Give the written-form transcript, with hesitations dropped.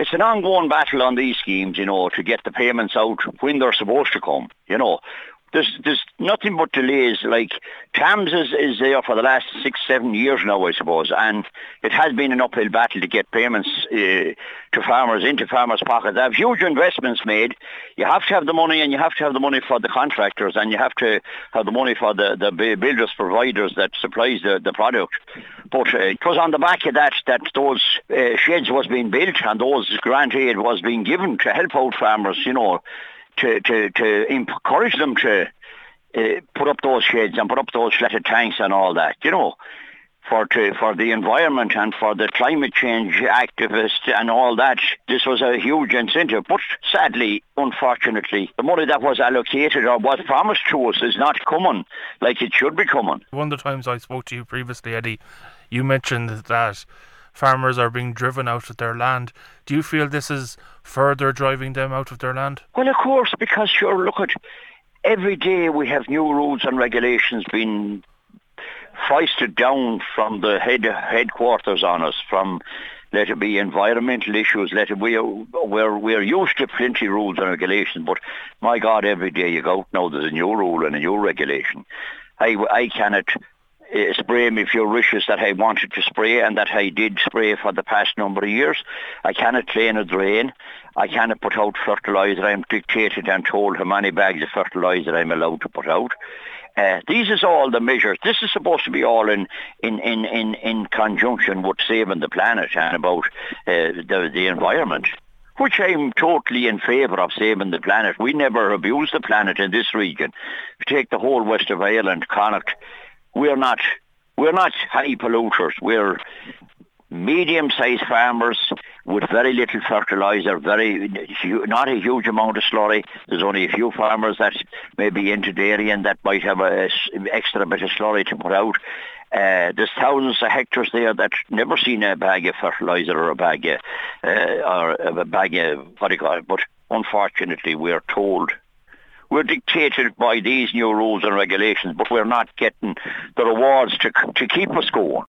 it's an ongoing battle on these schemes, to get the payments out when they're supposed to come, There's nothing but delays. Like TAMS is there for the last 6-7 years now, I suppose, and it has been an uphill battle to get payments to farmers, into farmers' pockets. They have huge investments made. You have to have the money, and you have to have the money for the contractors, and you have to have the money for the builders, providers that supplies the product. But it was on the back of that those sheds was being built, and those grant aid was being given to help out farmers, to encourage them to put up those sheds and put up those flatted tanks and all that, for the environment and for the climate change activists and all that. This was a huge incentive. But sadly, unfortunately, the money that was allocated or was promised to us is not coming like it should be coming. One of the times I spoke to you previously, Eddie, you mentioned that farmers are being driven out of their land. Do you feel this is further driving them out of their land? Well, of course, because look at every day we have new rules and regulations being foisted down from the headquarters on us, from let it be environmental issues, we're used to plenty of rules and regulations, but my God, every day you go out now there's a new rule and a new regulation. I cannot spray me furitious that I wanted to spray and that I did spray for the past number of years. I cannot clean a drain. I cannot put out fertiliser. I'm dictated and told how many bags of fertiliser I'm allowed to put out. These is all the measures. This is supposed to be all in conjunction with saving the planet and about the environment, which I'm totally in favour of, saving the planet. We never abuse the planet in this region. If you take the whole west of Ireland, Connacht, we're not high polluters. We're medium-sized farmers with very little fertiliser, not a huge amount of slurry. There's only a few farmers that may be into dairy and that might have an extra bit of slurry to put out. There's thousands of hectares there that never seen a bag of fertiliser or a bag of what do you call it. But unfortunately, we're dictated by these new rules and regulations, but we're not getting the rewards to keep us going.